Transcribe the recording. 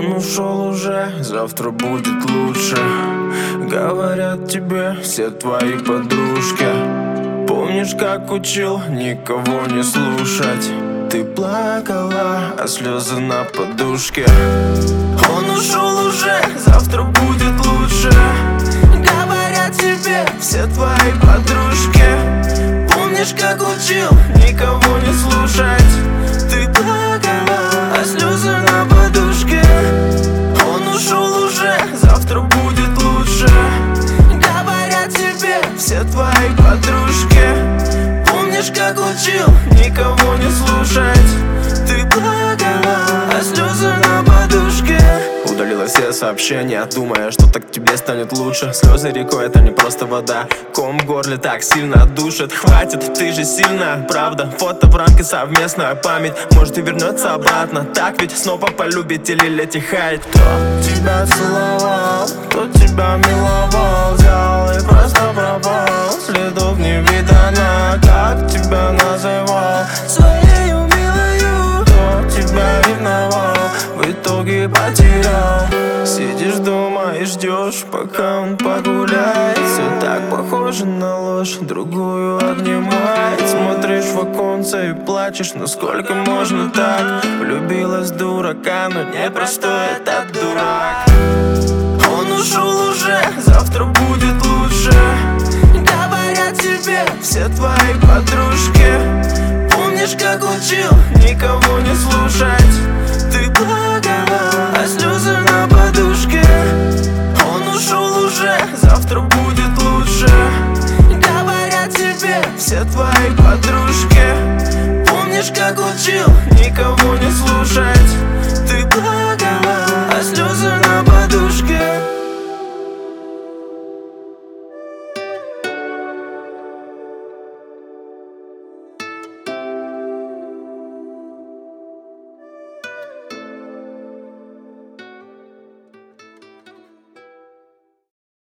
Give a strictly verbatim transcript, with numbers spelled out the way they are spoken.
Он ушел уже, завтра будет лучше. Говорят тебе все твои подружки. Помнишь, как учил никого не слушать? Ты плакала, а слезы на подушке. Он ушел уже, завтра будет лучше. Говорят тебе все твои подружки. Помнишь, как учил никого не слушать? Ты плакала, а слезы на подушке. Он ушел уже, завтра будет лучше. Говорят тебе все твои подружки. Помнишь, как учил никого не слушать? Ты плакала, а слезы на подушке. Удалила все сообщения, думая, что так тебе станет лучше. Слезы рекой, это не просто вода. Ком в горле так сильно душит. Хватит, ты же сильная, правда. Фото в рамке, совместная память. Может и вернется обратно. Так ведь снова полюбит или летихает. Кто тебя целовал, кто тебя миловал, взял и просто пропал. Следов не видно, как тебя называл своею милою. Кто тебя ревновал, в итоге потерял. Сидишь дома и ждешь, пока он погуляет. Все так похоже на ложь, другую обнимает. Смотришь в оконце и плачешь, ну сколько можно так? Влюбилась в дурака, но не простой этот дурак. Он ушел уже, завтра будет лучше. Говорят тебе все твои подружки. Помнишь, как учил никого не слушать?